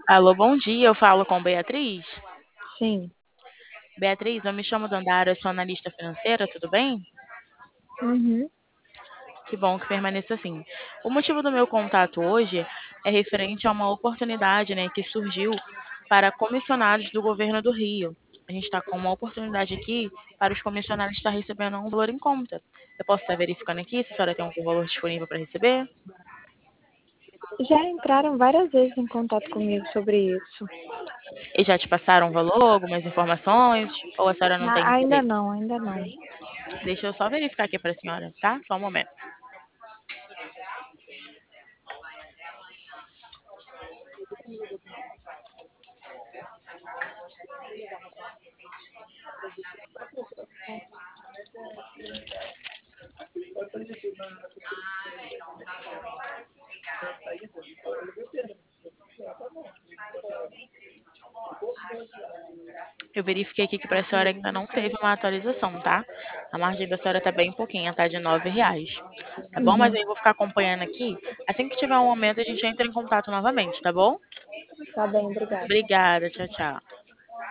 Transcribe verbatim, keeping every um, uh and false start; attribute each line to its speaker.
Speaker 1: Alô, bom dia. Eu falo com Beatriz.
Speaker 2: Sim.
Speaker 1: Beatriz, eu me chamo Dandara, sou analista financeira, tudo bem?
Speaker 2: Uhum.
Speaker 1: Que bom que permaneça assim. O motivo do meu contato hoje é referente a uma oportunidade, né, que surgiu para comissionados do governo do Rio. A gente está com uma oportunidade aqui para os comissionados estar recebendo um valor em conta. Eu posso estar verificando aqui se a senhora tem algum valor disponível para receber?
Speaker 2: Já entraram várias vezes em contato comigo sobre isso.
Speaker 1: E já te passaram um valor, algumas informações? Ou a senhora não tem
Speaker 2: A- ainda
Speaker 1: interesse?
Speaker 2: não, ainda não.
Speaker 1: Deixa eu só verificar aqui para a senhora, tá? Só um momento. Eu verifiquei aqui que para a senhora ainda não teve uma atualização, tá? A margem da senhora tá bem pouquinha, tá de nove reais. Tá bom? Mas
Speaker 2: Uhum.
Speaker 1: aí eu vou ficar acompanhando aqui. Assim que tiver um momento, a gente entra em contato novamente, tá bom?
Speaker 2: Tá bem, obrigada.
Speaker 1: Obrigada, tchau, tchau.